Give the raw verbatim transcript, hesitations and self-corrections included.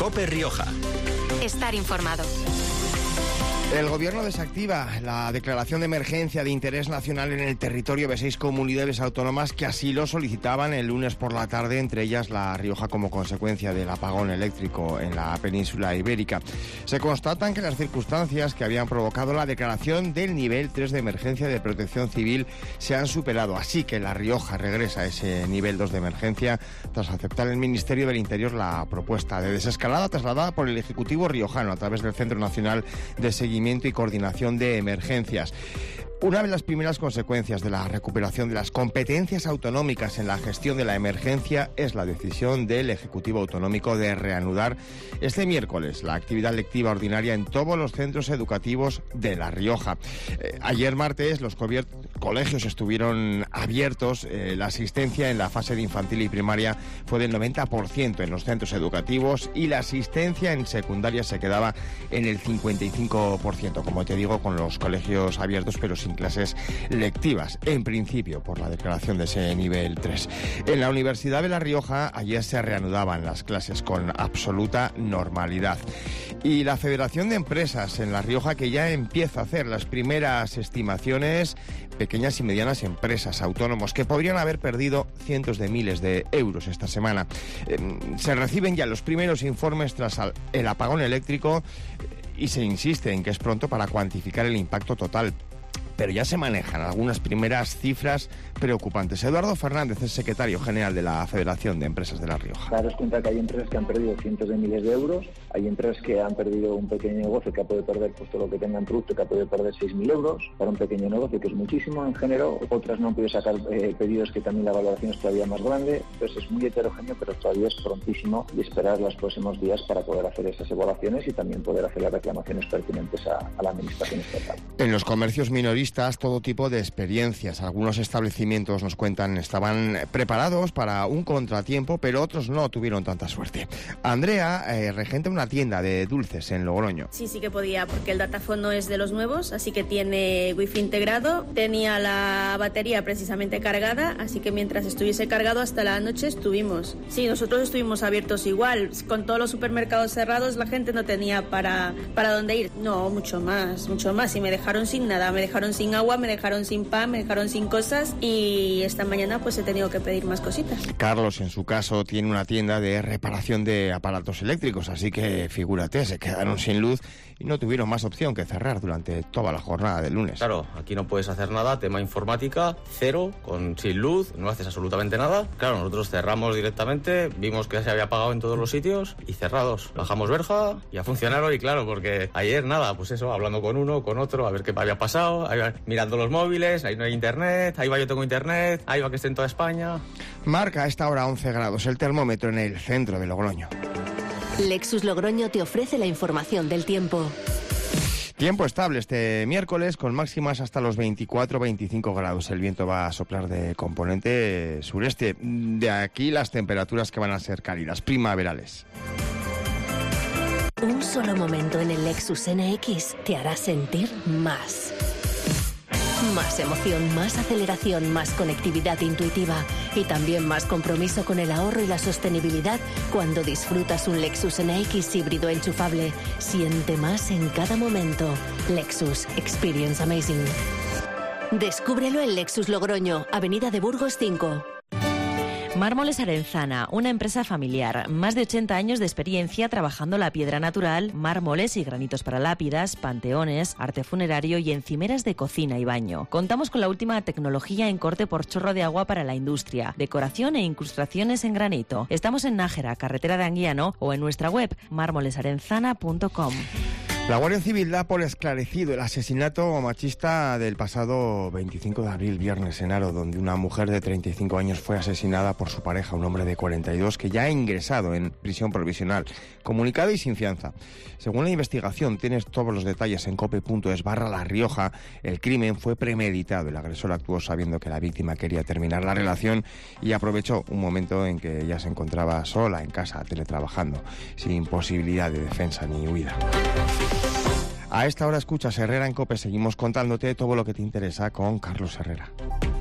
COPE Rioja. Estar informado. El Gobierno desactiva la declaración de emergencia de interés nacional en el territorio de seis comunidades autónomas que así lo solicitaban el lunes por la tarde, entre ellas La Rioja, como consecuencia del apagón eléctrico en la península ibérica. Se constatan que las circunstancias que habían provocado la declaración del nivel tres de emergencia de protección civil se han superado, así que La Rioja regresa a ese nivel dos de emergencia tras aceptar el Ministerio del Interior la propuesta de desescalada trasladada por el Ejecutivo riojano a través del Centro Nacional de Seguimiento y Coordinación de Emergencias. Una de las primeras consecuencias de la recuperación de las competencias autonómicas en la gestión de la emergencia es la decisión del Ejecutivo Autonómico de reanudar este miércoles la actividad lectiva ordinaria en todos los centros educativos de La Rioja. Eh, ayer martes los colegios estuvieron abiertos. Eh, la asistencia en la fase de infantil y primaria fue del noventa por ciento en los centros educativos y la asistencia en secundaria se quedaba en el cincuenta y cinco por ciento, como te digo, con los colegios abiertos pero sin clases lectivas, en principio por la declaración de ese nivel tres. En la Universidad de La Rioja ayer se reanudaban las clases con absoluta normalidad. Y la Federación de Empresas en La Rioja, que ya empieza a hacer las primeras estimaciones, pequeñas y medianas empresas, autónomos, que podrían haber perdido cientos de miles de euros esta semana. Eh, se reciben ya los primeros informes tras el apagón eléctrico y se insiste en que es pronto para cuantificar el impacto total. Pero ya se manejan algunas primeras cifras preocupantes. Eduardo Fernández es secretario general de la Federación de Empresas de La Rioja. Daros cuenta que hay empresas que han perdido cientos de miles de euros, hay empresas que han perdido un pequeño negocio que ha podido perder pues, todo lo que tenga en producto, que ha podido perder seis mil euros para un pequeño negocio, que es muchísimo en género. Otras no han podido sacar eh, pedidos que también la valoración es todavía más grande. Entonces es muy heterogéneo, pero todavía es prontísimo y esperar los próximos días para poder hacer esas evaluaciones y también poder hacer las reclamaciones pertinentes a, a la administración estatal. En los comercios minoristas, todo tipo de experiencias. Algunos establecimientos, nos cuentan, estaban preparados para un contratiempo, pero otros no tuvieron tanta suerte. Andrea eh, regenta una tienda de dulces en Logroño. Sí, sí que podía, porque el dataphone no es de los nuevos, así que tiene wifi integrado. Tenía la batería precisamente cargada, así que mientras estuviese cargado hasta la noche estuvimos. Sí, nosotros estuvimos abiertos igual. Con todos los supermercados cerrados, la gente no tenía para, para dónde ir. No, mucho más, mucho más. Y me dejaron sin nada, me dejaron sin agua, me dejaron sin pan, me dejaron sin cosas y esta mañana pues he tenido que pedir más cositas. Carlos, en su caso, tiene una tienda de reparación de aparatos eléctricos, así que figúrate, se quedaron sin luz y no tuvieron más opción que cerrar durante toda la jornada del lunes. Claro, aquí no puedes hacer nada, tema informática, cero, con sin luz, no haces absolutamente nada. Claro, nosotros cerramos directamente, vimos que se había apagado en todos los sitios y cerrados. Bajamos verja y a funcionar hoy, claro, porque ayer nada, pues eso, hablando con uno, con otro, a ver qué había pasado, ahí va, mirando los móviles, ahí no hay internet, ahí va, yo tengo internet, ahí va que esté en toda España. Marca a esta hora once grados el termómetro en el centro de Logroño. Lexus Logroño te ofrece la información del tiempo. Tiempo estable este miércoles con máximas hasta los veinticuatro a veinticinco grados. El viento va a soplar de componente sureste. De aquí las temperaturas que van a ser cálidas, primaverales. Un solo momento en el Lexus N X te hará sentir más. Más emoción, más aceleración, más conectividad intuitiva y también más compromiso con el ahorro y la sostenibilidad cuando disfrutas un Lexus N X híbrido enchufable. Siente más en cada momento. Lexus Experience Amazing. Descúbrelo en Lexus Logroño, Avenida de Burgos cinco. Mármoles Arenzana, una empresa familiar, más de ochenta años de experiencia trabajando la piedra natural, mármoles y granitos para lápidas, panteones, arte funerario y encimeras de cocina y baño. Contamos con la última tecnología en corte por chorro de agua para la industria, decoración e incrustaciones en granito. Estamos en Nájera, carretera de Anguiano, o en nuestra web mármoles arenzana punto com. La Guardia Civil da por esclarecido el asesinato machista del pasado veinticinco de abril, viernes en Haro, donde una mujer de treinta y cinco años fue asesinada por su pareja, un hombre de cuarenta y dos, que ya ha ingresado en prisión provisional, comunicado y sin fianza. Según la investigación, tienes todos los detalles en cope punto es barra La Rioja. El crimen fue premeditado. El agresor actuó sabiendo que la víctima quería terminar la relación y aprovechó un momento en que ella se encontraba sola en casa, teletrabajando, sin posibilidad de defensa ni huida. A esta hora escuchas Herrera en COPE. Seguimos contándote todo lo que te interesa con Carlos Herrera.